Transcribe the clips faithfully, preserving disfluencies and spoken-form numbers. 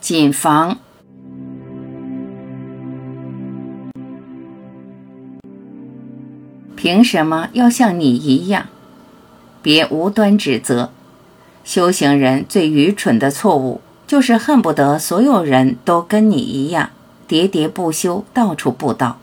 谨防。凭什么要像你一样？别无端指责。修行人最愚蠢的错误，就是恨不得所有人都跟你一样，喋喋不休，到处布道。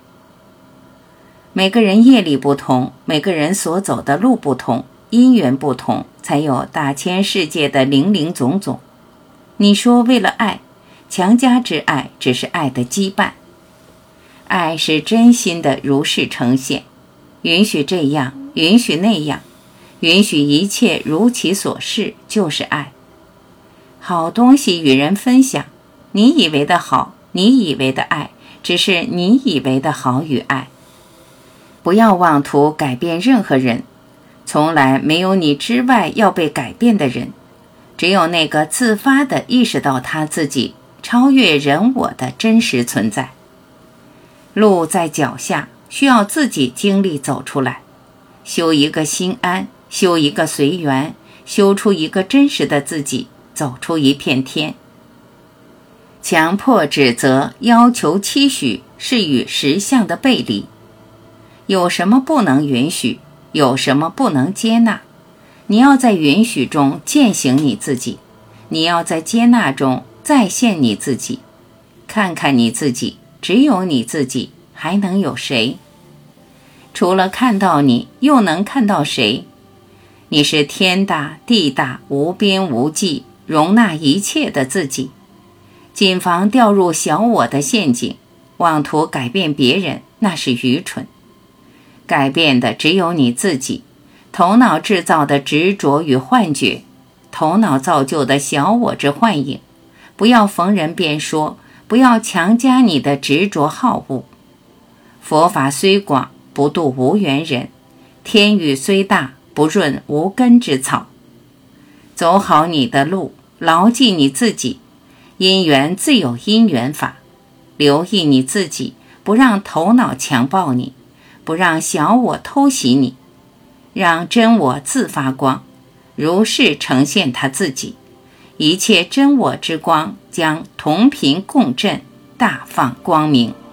每个人业力不同，每个人所走的路不同，因缘不同，才有大千世界的零零总总。你说为了爱，强加之爱只是爱的羁绊。爱是真心的如是呈现，允许这样，允许那样，允许一切如其所是，就是爱。好东西与人分享，你以为的好，你以为的爱，只是你以为的好与爱。不要妄图改变任何人，从来没有你之外要被改变的人，只有那个自发地意识到他自己超越人我的真实存在。路在脚下，需要自己经历走出来，修一个心安，修一个随缘，修出一个真实的自己，走出一片天。强迫指责，要求期许，是与实相的背离。有什么不能允许，有什么不能接纳，你要在允许中践行你自己，你要在接纳中再现你自己。看看你自己，只有你自己，还能有谁？除了看到你，又能看到谁？你是天大地大无边无际，容纳一切的自己。谨防掉入小我的陷阱，妄图改变别人，那是愚蠢。改变的只有你自己，头脑制造的执着与幻觉，头脑造就的小我之幻影。不要逢人便说，不要强加你的执着好恶。佛法虽广，不度无缘人，天雨虽大，不润无根之草。走好你的路，牢记你自己，因缘自有因缘法，留意你自己，不让头脑强暴你，不让小我偷袭你，让真我自发光，如是呈现他自己，一切真我之光将同频共振，大放光明。